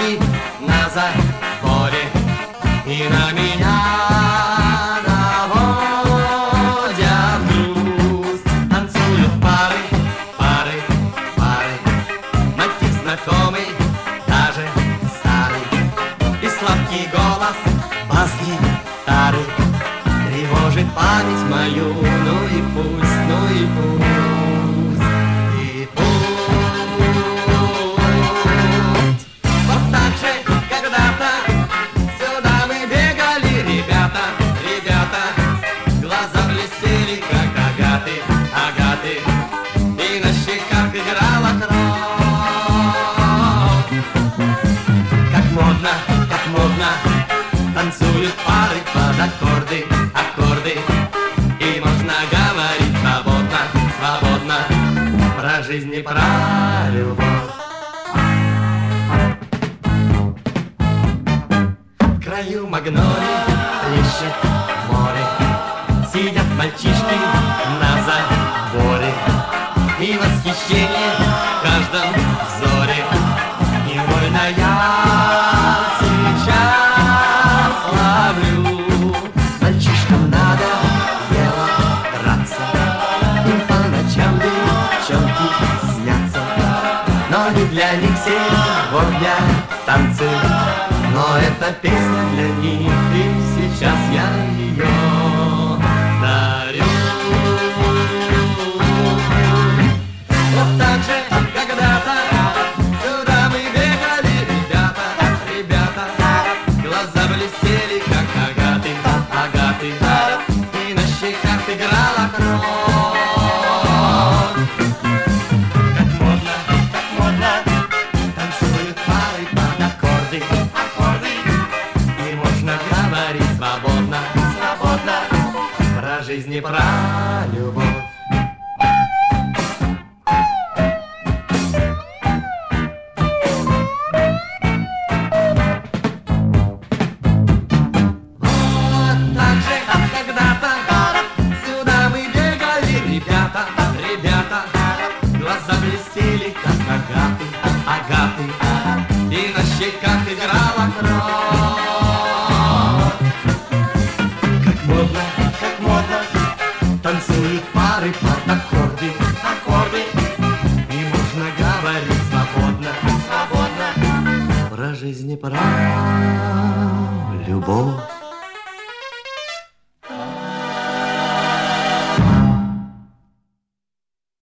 мальчишки на заборе, и на меня наводят грусть. Танцуют пары, пары, пары, мотив знакомый, даже старый, и сладкий голос бас-гитары тревожит память мою. Ну и пусть, ну и пусть, и пусть. Вот так же когда-то сюда мы бегали, ребята, ребята, глаза блестели, как агаты, агаты, и на щеках играла кровь. Как модно танцуют пары под аккорды, аккорды, и можно говорить свободно, свободно про жизнь и про любовь. В краю магнолий плещет море, сидят мальчишки на заборе, и восхищение в каждом взоре. Невольно я сейчас ловлю. Мальчишкам надо дело драться, им по ночам девчонки снятся, но не для них сегодня танцы, но эта песня для них, и сейчас я ее дарю. Вот так же когда-то сюда мы бегали, ребята, ребята, глаза блестели, как агаты, агаты, и на щеках играла кровь. Как модно танцуют пары под аккорды, аккорды, и можно говорить свободно, свободно про жизнь и про любовь. Глаза блестели, как агаты, агаты, и на щеках играла кровь. Как модно танцуют пары под аккорды, аккорды, и можно говорить свободно, свободно про жизнь и про любовь.